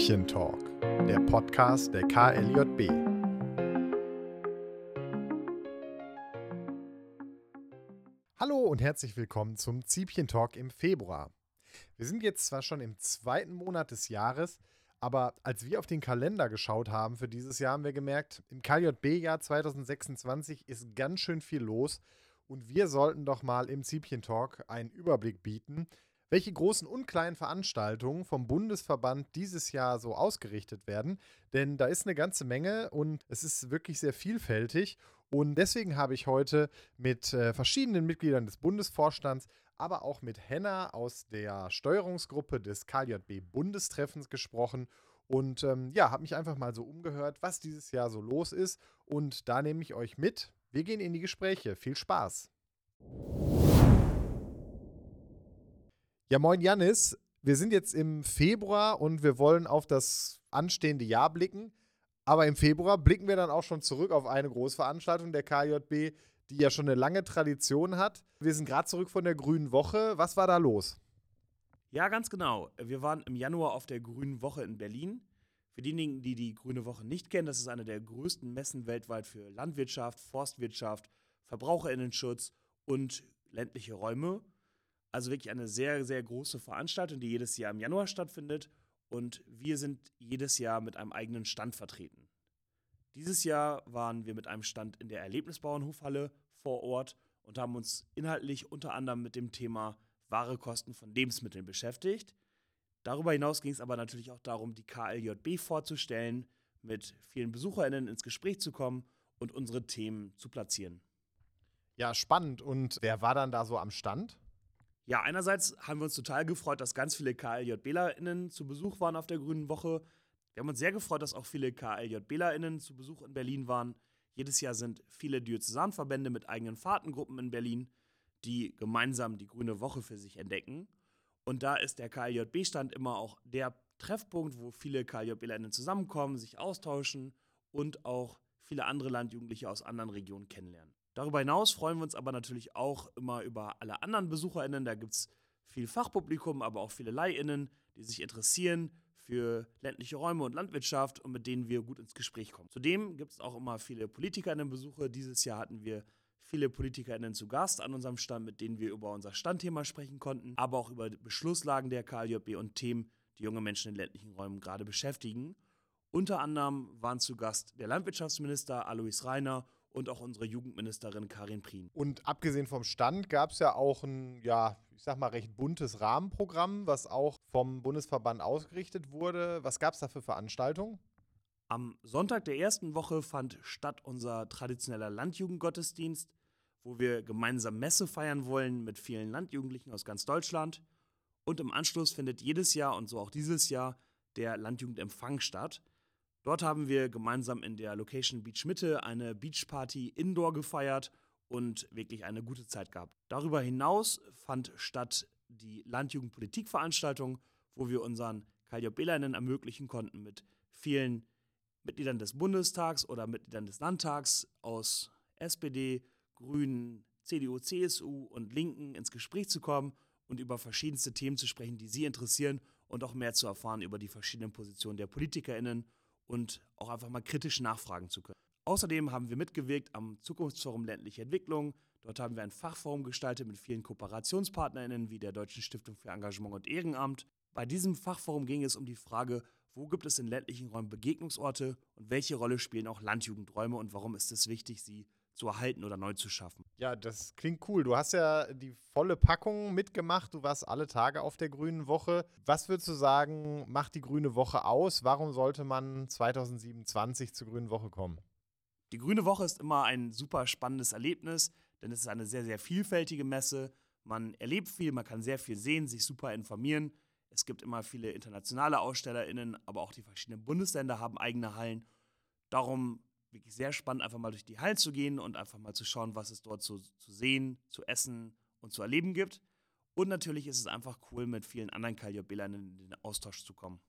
Ziebchen-Talk, der Podcast der KLJB. Hallo und herzlich willkommen zum Ziebchen-Talk im Februar. Wir sind jetzt zwar schon im zweiten Monat des Jahres, aber als wir auf den Kalender geschaut haben für dieses Jahr, haben wir gemerkt, im KLJB-Jahr 2026 ist ganz schön viel los und wir sollten doch mal im Ziebchen-Talk einen Überblick bieten, welche großen und kleinen Veranstaltungen vom Bundesverband dieses Jahr so ausgerichtet werden. Denn da ist eine ganze Menge und es ist wirklich sehr vielfältig. Und deswegen habe ich heute mit verschiedenen Mitgliedern des Bundesvorstands, aber auch mit Henna aus der Steuerungsgruppe des KLJB-Bundestreffens gesprochen. Und habe mich einfach mal so umgehört, was dieses Jahr so los ist. Und da nehme ich euch mit. Wir gehen in die Gespräche. Viel Spaß! Ja, moin Jannis. Wir sind jetzt im Februar und wir wollen auf das anstehende Jahr blicken. Aber im Februar blicken wir dann auch schon zurück auf eine Großveranstaltung der KLJB, die ja schon eine lange Tradition hat. Wir sind gerade zurück von der Grünen Woche. Was war da los? Ja, ganz genau. Wir waren im Januar auf der Grünen Woche in Berlin. Für diejenigen, die die Grüne Woche nicht kennen, das ist eine der größten Messen weltweit für Landwirtschaft, Forstwirtschaft, Verbraucherinnenschutz und ländliche Räume. Also wirklich eine sehr, sehr große Veranstaltung, die jedes Jahr im Januar stattfindet. Und wir sind jedes Jahr mit einem eigenen Stand vertreten. Dieses Jahr waren wir mit einem Stand in der Erlebnisbauernhofhalle vor Ort und haben uns inhaltlich unter anderem mit dem Thema wahre Kosten von Lebensmitteln beschäftigt. Darüber hinaus ging es aber natürlich auch darum, die KLJB vorzustellen, mit vielen BesucherInnen ins Gespräch zu kommen und unsere Themen zu platzieren. Ja, spannend. Und wer war dann da so am Stand? Ja, einerseits haben wir uns total gefreut, dass ganz viele KLJBlerInnen zu Besuch waren auf der Grünen Woche. Wir haben uns sehr gefreut, dass auch viele KLJBlerInnen zu Besuch in Berlin waren. Jedes Jahr sind viele Diözesanverbände mit eigenen Fahrtengruppen in Berlin, die gemeinsam die Grüne Woche für sich entdecken. Und da ist der KLJB-Stand immer auch der Treffpunkt, wo viele KLJBlerInnen zusammenkommen, sich austauschen und auch viele andere Landjugendliche aus anderen Regionen kennenlernen. Darüber hinaus freuen wir uns aber natürlich auch immer über alle anderen BesucherInnen. Da gibt es viel Fachpublikum, aber auch viele LeihInnen, die sich interessieren für ländliche Räume und Landwirtschaft und mit denen wir gut ins Gespräch kommen. Zudem gibt es auch immer viele PolitikerInnen-Besuche. Dieses Jahr hatten wir viele PolitikerInnen zu Gast an unserem Stand, mit denen wir über unser Standthema sprechen konnten, aber auch über Beschlusslagen der KLJB und Themen, die junge Menschen in ländlichen Räumen gerade beschäftigen. Unter anderem waren zu Gast der Landwirtschaftsminister Alois Rainer und auch unsere Jugendministerin Karin Prien. Und abgesehen vom Stand gab es ja auch ein, recht buntes Rahmenprogramm, was auch vom Bundesverband ausgerichtet wurde. Was gab es da für Veranstaltungen? Am Sonntag der ersten Woche fand statt unser traditioneller Landjugendgottesdienst, wo wir gemeinsam Messe feiern wollen mit vielen Landjugendlichen aus ganz Deutschland. Und im Anschluss findet jedes Jahr und so auch dieses Jahr der Landjugendempfang statt. Dort haben wir gemeinsam in der Location Beach Mitte eine Beachparty Indoor gefeiert und wirklich eine gute Zeit gehabt. Darüber hinaus fand statt die Landjugendpolitikveranstaltung, wo wir unseren KLJBlerInnen ermöglichen konnten, mit vielen Mitgliedern des Bundestags oder Mitgliedern des Landtags aus SPD, Grünen, CDU, CSU und Linken ins Gespräch zu kommen und über verschiedenste Themen zu sprechen, die sie interessieren und auch mehr zu erfahren über die verschiedenen Positionen der PolitikerInnen und auch einfach mal kritisch nachfragen zu können. Außerdem haben wir mitgewirkt am Zukunftsforum Ländliche Entwicklung. Dort haben wir ein Fachforum gestaltet mit vielen KooperationspartnerInnen wie der Deutschen Stiftung für Engagement und Ehrenamt. Bei diesem Fachforum ging es um die Frage, wo gibt es in ländlichen Räumen Begegnungsorte und welche Rolle spielen auch Landjugendräume und warum ist es wichtig, sie zu erhalten oder neu zu schaffen. Ja, das klingt cool. Du hast ja die volle Packung mitgemacht. Du warst alle Tage auf der Grünen Woche. Was würdest du sagen, macht die Grüne Woche aus? Warum sollte man 2027 zur Grünen Woche kommen? Die Grüne Woche ist immer ein super spannendes Erlebnis, denn es ist eine sehr, sehr vielfältige Messe. Man erlebt viel, man kann sehr viel sehen, sich super informieren. Es gibt immer viele internationale AusstellerInnen, aber auch die verschiedenen Bundesländer haben eigene Hallen. Darum wirklich sehr spannend, einfach mal durch die Hallen zu gehen und einfach mal zu schauen, was es dort zu sehen, zu essen und zu erleben gibt. Und natürlich ist es einfach cool, mit vielen anderen KLJBlern in den Austausch zu kommen.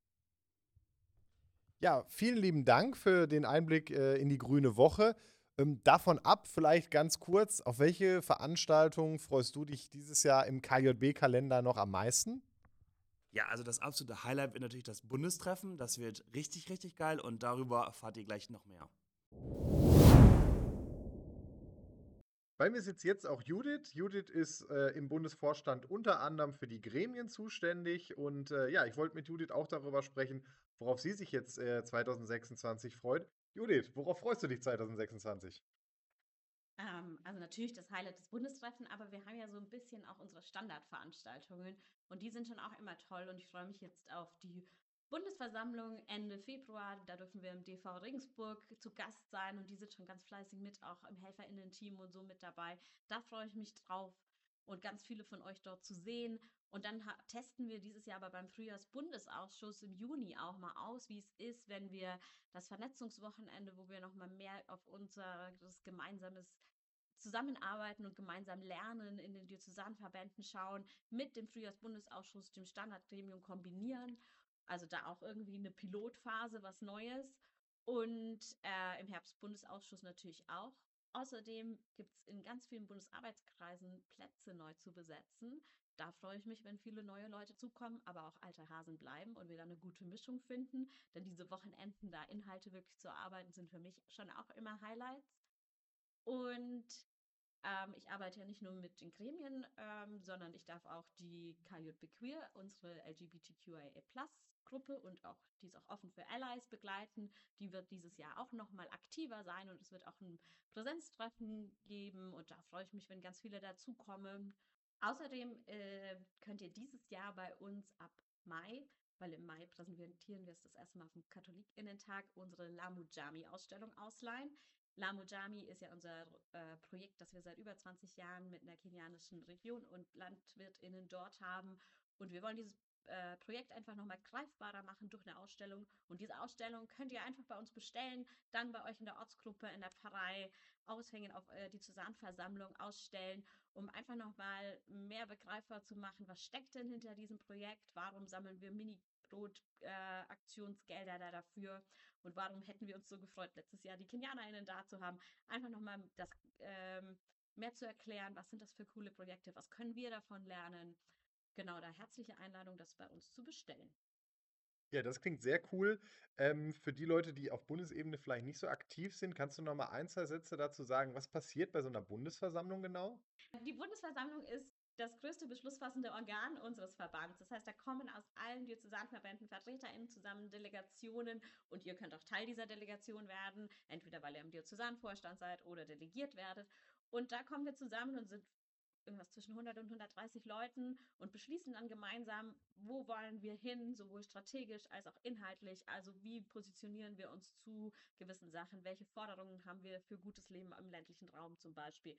Ja, vielen lieben Dank für den Einblick in die Grüne Woche. Davon ab, vielleicht ganz kurz, auf welche Veranstaltung freust du dich dieses Jahr im KLJB-Kalender noch am meisten? Ja, also das absolute Highlight wird natürlich das Bundestreffen. Das wird richtig, richtig geil und darüber erfahrt ihr gleich noch mehr. Bei mir sitzt jetzt auch Judith. Judith ist im Bundesvorstand unter anderem für die Gremien zuständig. Und ja, ich wollte mit Judith auch darüber sprechen, worauf sie sich jetzt 2026 freut. Judith, worauf freust du dich 2026? Also natürlich das Highlight des Bundestreffen, aber wir haben ja so ein bisschen auch unsere Standardveranstaltungen und die sind schon auch immer toll und ich freue mich jetzt auf die Bundesversammlung Ende Februar. Da dürfen wir im DV Regensburg zu Gast sein und die sind schon ganz fleißig mit, auch im HelferInnen-Team und so mit dabei. Da freue ich mich drauf und ganz viele von euch dort zu sehen. Und dann testen wir dieses Jahr aber beim Frühjahrsbundesausschuss im Juni auch mal aus, wie es ist, wenn wir das Vernetzungswochenende, wo wir noch mal mehr auf unser das gemeinsames Zusammenarbeiten und gemeinsam lernen, in den Diözesanverbänden schauen, mit dem Frühjahrsbundesausschuss, dem Standardgremium kombinieren. Also da auch irgendwie eine Pilotphase, was Neues. Und im Herbstbundesausschuss natürlich auch. Außerdem gibt es in ganz vielen Bundesarbeitskreisen Plätze neu zu besetzen. Da freue ich mich, wenn viele neue Leute zukommen, aber auch alte Hasen bleiben und wir dann eine gute Mischung finden. Denn diese Wochenenden, da Inhalte wirklich zu arbeiten, sind für mich schon auch immer Highlights. Und ich arbeite ja nicht nur mit den Gremien, sondern ich darf auch die KJB Queer, unsere LGBTQIA+-Gruppe und auch die ist auch offen für Allies begleiten. Die wird dieses Jahr auch noch mal aktiver sein und es wird auch ein Präsenztreffen geben und da freue ich mich, wenn ganz viele dazukommen. Außerdem könnt ihr dieses Jahr bei uns ab Mai, weil im Mai präsentieren wir es das erste Mal auf dem KatholikInnen-Tag, unsere Lamujami-Ausstellung ausleihen. Lamujami ist ja unser Projekt, das wir seit über 20 Jahren mit einer kenianischen Region und LandwirtInnen dort haben. Und wir wollen dieses Projekt einfach nochmal greifbarer machen durch eine Ausstellung. Und diese Ausstellung könnt ihr einfach bei uns bestellen, dann bei euch in der Ortsgruppe, in der Pfarrei aushängen, auf die Zusammenversammlung ausstellen, um einfach nochmal mehr begreifbar zu machen, was steckt denn hinter diesem Projekt, warum sammeln wir Mini-Brot-Aktionsgelder da dafür und warum hätten wir uns so gefreut, letztes Jahr die KenianerInnen da zu haben, einfach nochmal das mehr zu erklären, was sind das für coole Projekte, was können wir davon lernen. Genau, da herzliche Einladung, das bei uns zu bestellen. Ja, das klingt sehr cool. Für die Leute, die auf Bundesebene vielleicht nicht so aktiv sind, kannst du noch mal ein, zwei Sätze dazu sagen, was passiert bei so einer Bundesversammlung genau? Die Bundesversammlung ist das größte beschlussfassende Organ unseres Verbands. Das heißt, da kommen aus allen Diözesanverbänden VertreterInnen zusammen, Delegationen und ihr könnt auch Teil dieser Delegation werden, entweder weil ihr im Diözesanvorstand seid oder delegiert werdet. Und da kommen wir zusammen und sind irgendwas zwischen 100 und 130 Leuten und beschließen dann gemeinsam, wo wollen wir hin, sowohl strategisch als auch inhaltlich. Also wie positionieren wir uns zu gewissen Sachen, welche Forderungen haben wir für gutes Leben im ländlichen Raum zum Beispiel.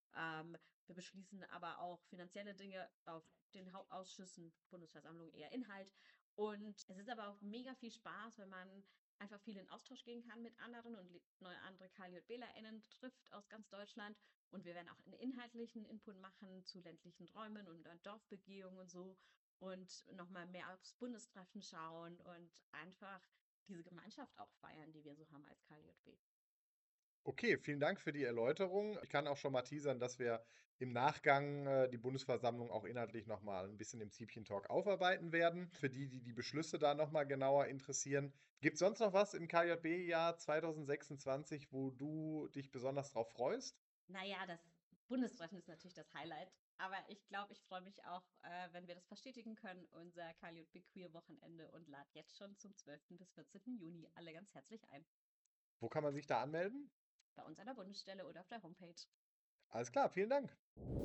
Wir beschließen aber auch finanzielle Dinge auf den Hauptausschüssen, Bundesversammlung eher Inhalt. Und es ist aber auch mega viel Spaß, wenn man einfach viel in Austausch gehen kann mit anderen und neue andere KJBlerInnen trifft aus ganz Deutschland. Und wir werden auch einen inhaltlichen Input machen zu ländlichen Räumen und Dorfbegehungen und so. Und nochmal mehr aufs Bundestreffen schauen und einfach diese Gemeinschaft auch feiern, die wir so haben als KJB. Okay, vielen Dank für die Erläuterung. Ich kann auch schon mal teasern, dass wir im Nachgang die Bundesversammlung auch inhaltlich noch mal ein bisschen im Ziebchen-Talk aufarbeiten werden. Für die, die die Beschlüsse da noch mal genauer interessieren. Gibt es sonst noch was im KJB-Jahr 2026, wo du dich besonders drauf freust? Naja, das Bundestreffen ist natürlich das Highlight. Aber ich glaube, ich freue mich auch, wenn wir das verstetigen können, unser KJB Queer Wochenende und lade jetzt schon zum 12. bis 14. Juni alle ganz herzlich ein. Wo kann man sich da anmelden? Bei uns an der Bundesstelle oder auf der Homepage. Alles klar, vielen Dank.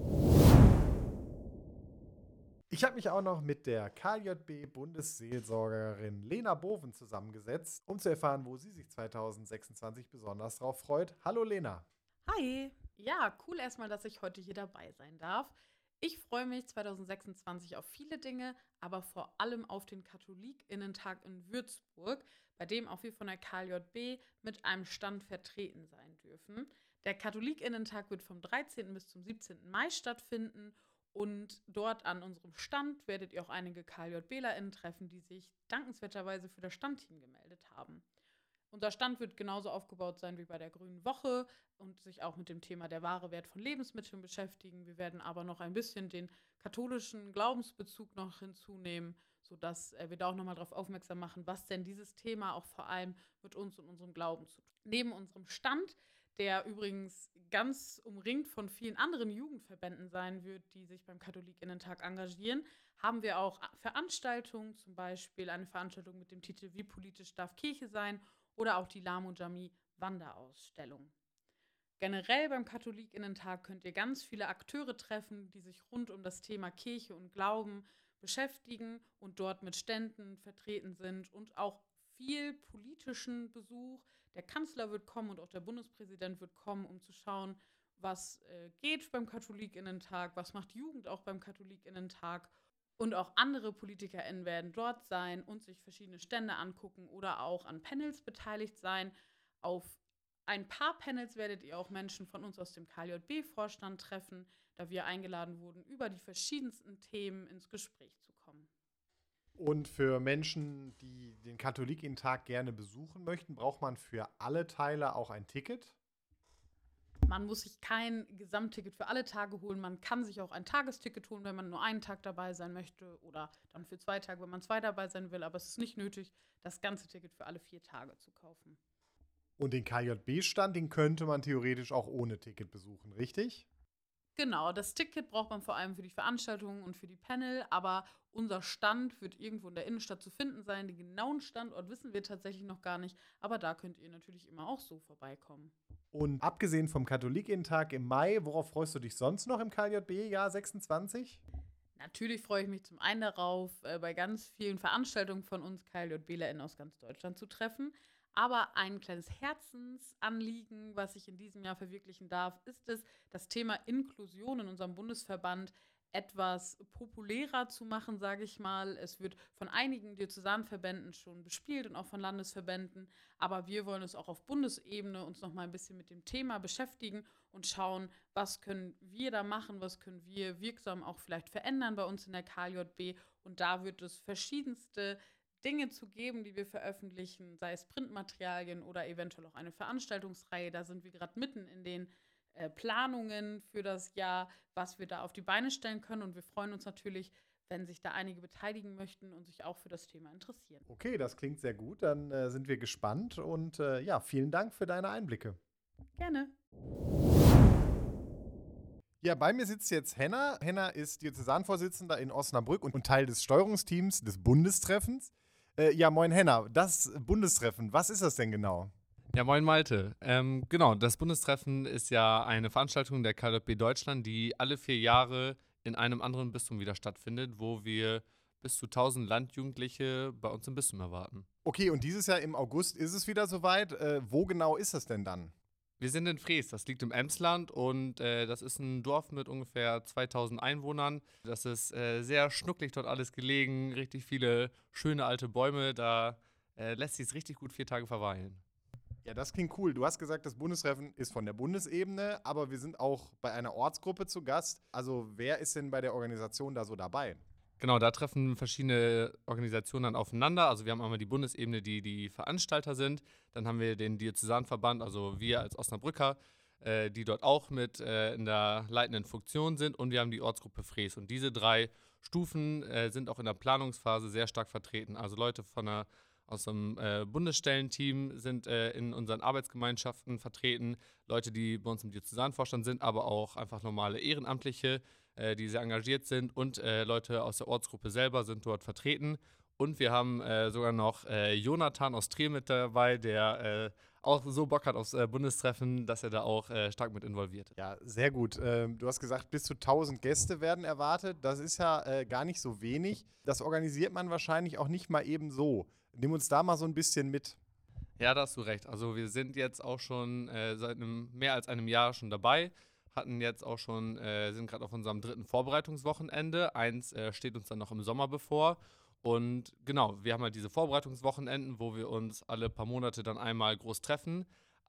Ich habe mich auch noch mit der KJB-Bundesseelsorgerin Lena Boven zusammengesetzt, um zu erfahren, wo sie sich 2026 besonders drauf freut. Hallo Lena. Hi! Ja, cool erstmal, dass ich heute hier dabei sein darf. Ich freue mich 2026 auf viele Dinge, aber vor allem auf den KatholikinnenTag in Würzburg, bei dem auch wir von der KJB mit einem Stand vertreten sein dürfen. Der KatholikinnenTag wird vom 13. bis zum 17. Mai stattfinden und dort an unserem Stand werdet ihr auch einige KJBlerInnen treffen, die sich dankenswerterweise für das Standteam gemeldet haben. Unser Stand wird genauso aufgebaut sein wie bei der Grünen Woche und sich auch mit dem Thema der wahre Wert von Lebensmitteln beschäftigen. Wir werden aber noch ein bisschen den katholischen Glaubensbezug noch hinzunehmen, sodass wir da auch nochmal darauf aufmerksam machen, was denn dieses Thema auch vor allem mit uns und unserem Glauben zu tun. Neben unserem Stand, der übrigens ganz umringt von vielen anderen Jugendverbänden sein wird, die sich beim KatholikInnen-Tag engagieren, haben wir auch Veranstaltungen, zum Beispiel eine Veranstaltung mit dem Titel Wie politisch darf Kirche sein oder auch die Lamu Jami Wanderausstellung. Generell beim KatholikInnen-Tag könnt ihr ganz viele Akteure treffen, die sich rund um das Thema Kirche und Glauben beschäftigen und dort mit Ständen vertreten sind und auch viel politischen Besuch. Der Kanzler wird kommen und auch der Bundespräsident wird kommen, um zu schauen, was geht beim KatholikInnen-Tag, was macht Jugend auch beim KatholikInnen-Tag. Und auch andere PolitikerInnen werden dort sein und sich verschiedene Stände angucken oder auch an Panels beteiligt sein. Auf ein paar Panels werdet ihr auch Menschen von uns aus dem KJB-Vorstand treffen, da wir eingeladen wurden, über die verschiedensten Themen ins Gespräch zu kommen. Und für Menschen, die den Katholikinnen-Tag gerne besuchen möchten, braucht man für alle Teile auch ein Ticket? Man muss sich kein Gesamtticket für alle Tage holen. Man kann sich auch ein Tagesticket holen, wenn man nur einen Tag dabei sein möchte oder dann für 2 Tage, wenn man 2 dabei sein will. Aber es ist nicht nötig, das ganze Ticket für alle 4 Tage zu kaufen. Und den KJB-Stand, den könnte man theoretisch auch ohne Ticket besuchen, richtig? Genau, das Ticket braucht man vor allem für die Veranstaltungen und für die Panel, aber unser Stand wird irgendwo in der Innenstadt zu finden sein. Den genauen Standort wissen wir tatsächlich noch gar nicht, aber da könnt ihr natürlich immer auch so vorbeikommen. Und abgesehen vom Katholikinnen-Tag im Mai, worauf freust du dich sonst noch im KJB-Jahr 26? Natürlich freue ich mich zum einen darauf, bei ganz vielen Veranstaltungen von uns KJBlerInnen aus ganz Deutschland zu treffen. Aber ein kleines Herzensanliegen, was ich in diesem Jahr verwirklichen darf, ist es, das Thema Inklusion in unserem Bundesverband etwas populärer zu machen, sage ich mal. Es wird von einigen Diözesanverbänden schon bespielt und auch von Landesverbänden. Aber wir wollen es auch auf Bundesebene uns noch mal ein bisschen mit dem Thema beschäftigen und schauen, was können wir da machen, was können wir wirksam auch vielleicht verändern bei uns in der KJB. Und da wird es verschiedenste Dinge zu geben, die wir veröffentlichen, sei es Printmaterialien oder eventuell auch eine Veranstaltungsreihe. Da sind wir gerade mitten in den Planungen für das Jahr, was wir da auf die Beine stellen können. Und wir freuen uns natürlich, wenn sich da einige beteiligen möchten und sich auch für das Thema interessieren. Okay, das klingt sehr gut. Dann sind wir gespannt. Und ja, vielen Dank für deine Einblicke. Gerne. Ja, bei mir sitzt jetzt Henna. Henna ist Diözesanvorsitzender in Osnabrück und Teil des Steuerungsteams des Bundestreffens. Ja, moin Henna, das Bundestreffen, was ist das denn genau? Ja, moin Malte. Genau, das Bundestreffen ist ja eine Veranstaltung der KJB Deutschland, die alle 4 Jahre in einem anderen Bistum wieder stattfindet, wo wir bis zu 1000 Landjugendliche bei uns im Bistum erwarten. Okay, und dieses Jahr im August ist es wieder soweit. Wo genau ist das denn dann? Wir sind in Frees, das liegt im Emsland und das ist ein Dorf mit ungefähr 2000 Einwohnern. Das ist sehr schnucklig dort alles gelegen, richtig viele schöne alte Bäume, da lässt sich es richtig gut 4 Tage verweilen. Ja, das klingt cool. Du hast gesagt, das Bundestreffen ist von der Bundesebene, aber wir sind auch bei einer Ortsgruppe zu Gast. Also wer ist denn bei der Organisation da so dabei? Genau, da treffen verschiedene Organisationen dann aufeinander. Also wir haben einmal die Bundesebene, die die Veranstalter sind. Dann haben wir den Diözesanverband, also wir als Osnabrücker, die dort auch mit in der leitenden Funktion sind. Und wir haben die Ortsgruppe Frees. Und diese 3 Stufen sind auch in der Planungsphase sehr stark vertreten. Also Leute aus dem Bundesstellenteam sind in unseren Arbeitsgemeinschaften vertreten. Leute, die bei uns im Diözesanvorstand sind, aber auch einfach normale Ehrenamtliche, die sehr engagiert sind, und Leute aus der Ortsgruppe selber sind dort vertreten. Und wir haben sogar noch Jonathan aus Trier mit dabei, der auch so Bock hat aufs Bundestreffen, dass er da auch stark mit involviert ist. Ja, sehr gut. Du hast gesagt, bis zu 1000 Gäste werden erwartet. Das ist ja gar nicht so wenig. Das organisiert man wahrscheinlich auch nicht mal eben so. Nimm uns da mal so ein bisschen mit. Ja, da hast du recht. Also wir sind jetzt auch schon seit mehr als einem Jahr schon dabei. Hatten jetzt auch schon, sind gerade auf unserem 3. Vorbereitungswochenende. Eins steht uns dann noch im Sommer bevor. Und genau, wir haben halt diese Vorbereitungswochenenden, wo wir uns alle paar Monate dann einmal groß treffen.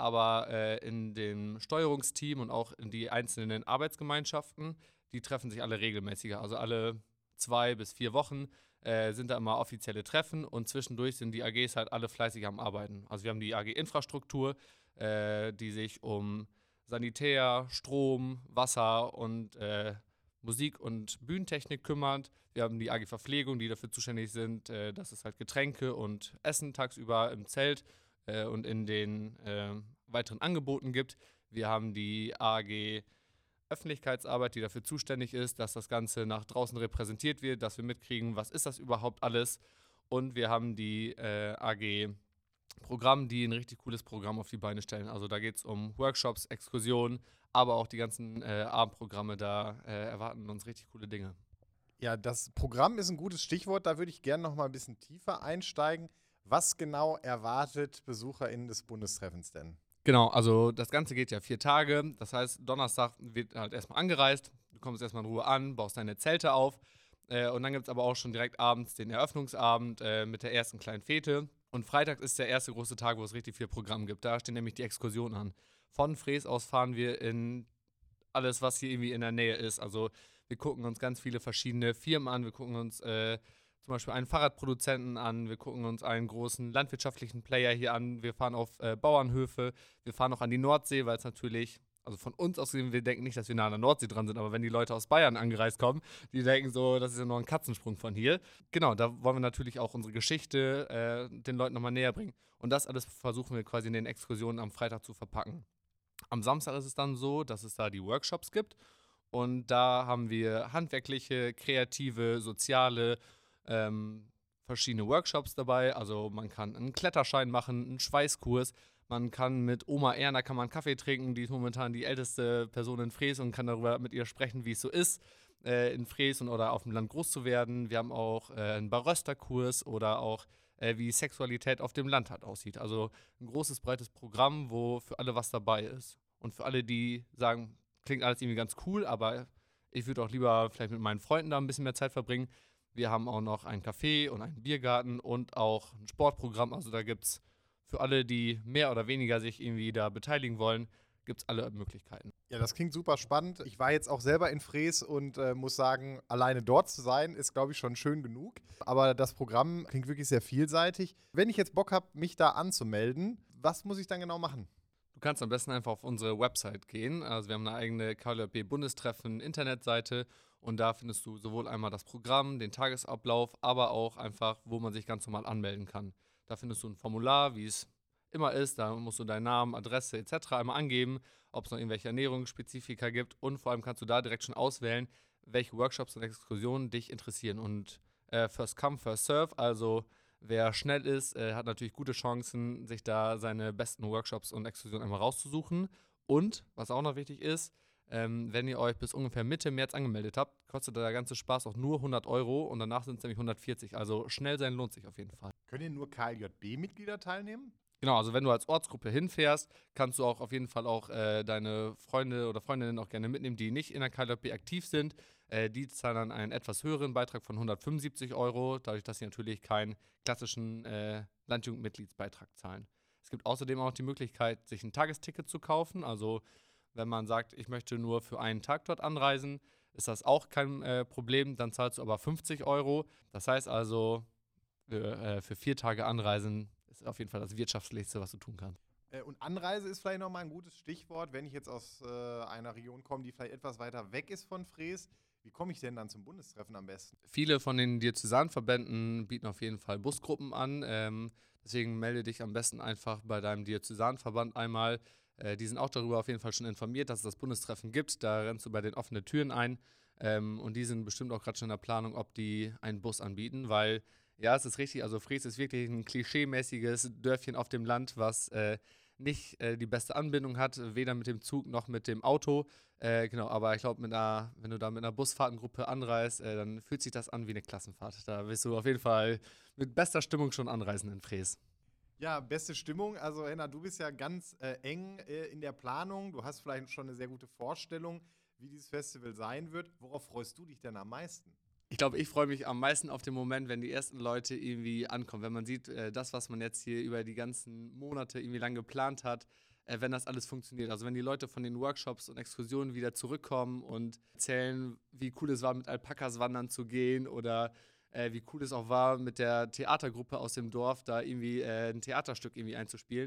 Aber in dem Steuerungsteam und auch in die einzelnen Arbeitsgemeinschaften, die treffen sich alle regelmäßiger. Also alle 2 bis 4 Wochen sind da immer offizielle Treffen. Und zwischendurch sind die AGs halt alle fleißig am Arbeiten. Also wir haben die AG Infrastruktur, die sich um Sanitär, Strom, Wasser und Musik- und Bühnentechnik kümmert. Wir haben die AG Verpflegung, die dafür zuständig sind, dass es halt Getränke und Essen tagsüber im Zelt und in den weiteren Angeboten gibt. Wir haben die AG Öffentlichkeitsarbeit, die dafür zuständig ist, dass das Ganze nach draußen repräsentiert wird, dass wir mitkriegen, was ist das überhaupt alles. Und wir haben die AG Programm, die ein richtig cooles Programm auf die Beine stellen. Also da geht es um Workshops, Exkursionen, aber auch die ganzen Abendprogramme. Da erwarten uns richtig coole Dinge. Ja, das Programm ist ein gutes Stichwort. Da würde ich gerne noch mal ein bisschen tiefer einsteigen. Was genau erwartet BesucherInnen des Bundestreffens denn? Genau, also das Ganze geht ja 4 Tage. Das heißt, Donnerstag wird halt erstmal angereist. Du kommst erstmal in Ruhe an, baust deine Zelte auf. Und dann gibt es aber auch schon direkt abends den Eröffnungsabend mit der ersten kleinen Fete. Und Freitag ist der erste große Tag, wo es richtig viel Programm gibt. Da stehen nämlich die Exkursionen an. Von Frees aus fahren wir in alles, was hier irgendwie in der Nähe ist. Also wir gucken uns ganz viele verschiedene Firmen an. Wir gucken uns zum Beispiel einen Fahrradproduzenten an. Wir gucken uns einen großen landwirtschaftlichen Player hier an. Wir fahren auf Bauernhöfe. Wir fahren auch an die Nordsee, weil es natürlich, also von uns aus gesehen, wir denken nicht, dass wir nah an der Nordsee dran sind, aber wenn die Leute aus Bayern angereist kommen, die denken so, das ist ja nur ein Katzensprung von hier. Genau, da wollen wir natürlich auch unsere Geschichte den Leuten nochmal näher bringen. Und das alles versuchen wir quasi in den Exkursionen am Freitag zu verpacken. Am Samstag ist es dann so, dass es da die Workshops gibt. Und da haben wir handwerkliche, kreative, soziale, verschiedene Workshops dabei. Also man kann einen Kletterschein machen, einen Schweißkurs. Man kann mit Oma Erna kann man Kaffee trinken. Die ist momentan die älteste Person in Frees und kann darüber mit ihr sprechen, wie es so ist, in Frees oder auf dem Land groß zu werden. Wir haben auch einen Barösterkurs oder auch wie Sexualität auf dem Land halt aussieht. Also ein großes, breites Programm, wo für alle was dabei ist. Und für alle, die sagen, klingt alles irgendwie ganz cool, aber ich würde auch lieber vielleicht mit meinen Freunden da ein bisschen mehr Zeit verbringen. Wir haben auch noch ein Café und einen Biergarten und auch ein Sportprogramm. Also da gibt es für alle, die mehr oder weniger sich irgendwie da beteiligen wollen, gibt es alle Möglichkeiten. Ja, das klingt super spannend. Ich war jetzt auch selber in Frees und muss sagen, alleine dort zu sein, ist, glaube ich, schon schön genug. Aber das Programm klingt wirklich sehr vielseitig. Wenn ich jetzt Bock habe, mich da anzumelden, was muss ich dann genau machen? Du kannst am besten einfach auf unsere Website gehen. Also wir haben eine eigene KLB Bundestreffen Internetseite und da findest du sowohl einmal das Programm, den Tagesablauf, aber auch einfach, wo man sich ganz normal anmelden kann. Da findest du ein Formular, wie es immer ist. Da musst du deinen Namen, Adresse etc. einmal angeben, ob es noch irgendwelche Ernährungsspezifika gibt und vor allem kannst du da direkt schon auswählen, welche Workshops und Exkursionen dich interessieren. Und first come, first serve, also wer schnell ist, hat natürlich gute Chancen, sich da seine besten Workshops und Exkursionen einmal rauszusuchen. Und, was auch noch wichtig ist, wenn ihr euch bis ungefähr Mitte März angemeldet habt, kostet der ganze Spaß auch nur 100 € und danach sind es nämlich 140. Also schnell sein lohnt sich auf jeden Fall. Können hier nur KLJB-Mitglieder teilnehmen? Genau, also wenn du als Ortsgruppe hinfährst, kannst du auch auf jeden Fall auch deine Freunde oder Freundinnen auch gerne mitnehmen, die nicht in der KLJB aktiv sind. Die zahlen dann einen etwas höheren Beitrag von 175 €, dadurch, dass sie natürlich keinen klassischen Landjugendmitgliedsbeitrag zahlen. Es gibt außerdem auch die Möglichkeit, sich ein Tagesticket zu kaufen. Also wenn man sagt, ich möchte nur für einen Tag dort anreisen, ist das auch kein Problem. Dann zahlst du aber 50 €. Das heißt also, für 4 Tage anreisen ist auf jeden Fall das Wirtschaftlichste, was du tun kannst. Und Anreise ist vielleicht nochmal ein gutes Stichwort, wenn ich jetzt aus einer Region komme, die vielleicht etwas weiter weg ist von Frees. Wie komme ich denn dann zum Bundestreffen am besten? Viele von den Diözesanverbänden bieten auf jeden Fall Busgruppen an. Deswegen melde dich am besten einfach bei deinem Diözesanverband einmal. Die sind auch darüber auf jeden Fall schon informiert, dass es das Bundestreffen gibt. Da rennst du bei den offenen Türen ein. Und die sind bestimmt auch gerade schon in der Planung, ob die einen Bus anbieten, weil ja, es ist richtig, also Frees ist wirklich ein klischeemäßiges Dörfchen auf dem Land, was nicht die beste Anbindung hat, weder mit dem Zug noch mit dem Auto. Genau, aber ich glaube, wenn du da mit einer Busfahrtengruppe anreist, dann fühlt sich das an wie eine Klassenfahrt. Da wirst du auf jeden Fall mit bester Stimmung schon anreisen in Frees. Ja, beste Stimmung. Also Henna, du bist ja ganz eng in der Planung. Du hast vielleicht schon eine sehr gute Vorstellung, wie dieses Festival sein wird. Worauf freust du dich denn am meisten? Ich glaube, ich freue mich am meisten auf den Moment, wenn die ersten Leute irgendwie ankommen. Wenn man sieht, das, was man jetzt hier über die ganzen Monate irgendwie lang geplant hat, wenn das alles funktioniert. Also wenn die Leute von den Workshops und Exkursionen wieder zurückkommen und erzählen, wie cool es war, mit Alpakas wandern zu gehen oder wie cool es auch war, mit der Theatergruppe aus dem Dorf da irgendwie ein Theaterstück irgendwie einzuspielen.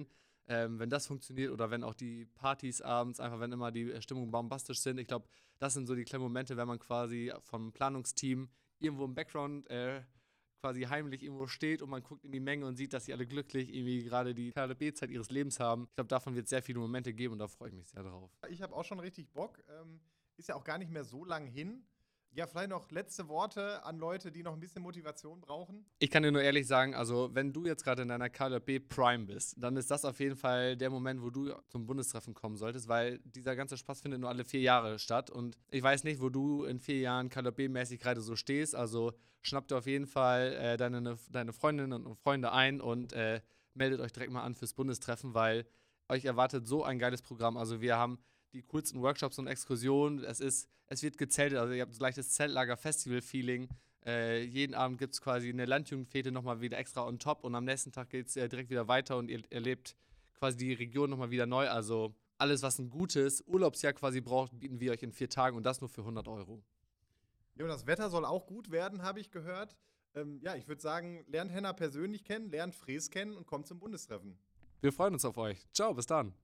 Wenn das funktioniert oder wenn auch die Partys abends, einfach wenn immer die Stimmungen bombastisch sind. Ich glaube, das sind so die kleinen Momente, wenn man quasi vom Planungsteam irgendwo im Background quasi heimlich irgendwo steht und man guckt in die Menge und sieht, dass sie alle glücklich irgendwie gerade die KLB-Zeit ihres Lebens haben. Ich glaube, davon wird es sehr viele Momente geben und da freue ich mich sehr drauf. Ich habe auch schon richtig Bock. Ist ja auch gar nicht mehr so lang hin. Ja, vielleicht noch letzte Worte an Leute, die noch ein bisschen Motivation brauchen. Ich kann dir nur ehrlich sagen, also wenn du jetzt gerade in deiner KLB Prime bist, dann ist das auf jeden Fall der Moment, wo du zum Bundestreffen kommen solltest, weil dieser ganze Spaß findet nur alle 4 Jahre statt und ich weiß nicht, wo du in 4 Jahren KLB-mäßig gerade so stehst, also schnapp dir auf jeden Fall deine Freundinnen und Freunde ein und meldet euch direkt mal an fürs Bundestreffen, weil euch erwartet so ein geiles Programm, also wir haben die coolsten Workshops und Exkursionen. Es wird gezeltet, also ihr habt so leichtes Zeltlager-Festival-Feeling. Jeden Abend gibt es quasi eine Landjugendfete nochmal wieder extra on top und am nächsten Tag geht es direkt wieder weiter und ihr erlebt quasi die Region nochmal wieder neu. Also alles, was ein gutes Urlaubsjahr quasi braucht, bieten wir euch in 4 Tagen und das nur für 100 Euro. Ja, und das Wetter soll auch gut werden, habe ich gehört. Ja, ich würde sagen, lernt Henna persönlich kennen, lernt Fres kennen und kommt zum Bundestreffen. Wir freuen uns auf euch. Ciao, bis dann.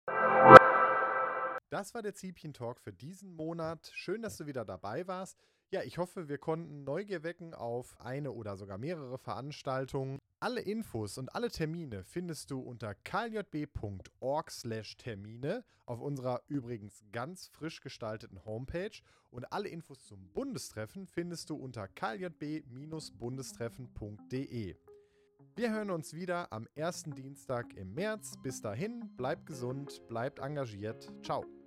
Das war der Ziebchen-Talk für diesen Monat. Schön, dass du wieder dabei warst. Ja, ich hoffe, wir konnten Neugier wecken auf eine oder sogar mehrere Veranstaltungen. Alle Infos und alle Termine findest du unter kljb.org/Termine auf unserer übrigens ganz frisch gestalteten Homepage. Und alle Infos zum Bundestreffen findest du unter kljb-bundestreffen.de. Wir hören uns wieder am ersten Dienstag im März. Bis dahin, bleibt gesund, bleibt engagiert. Ciao.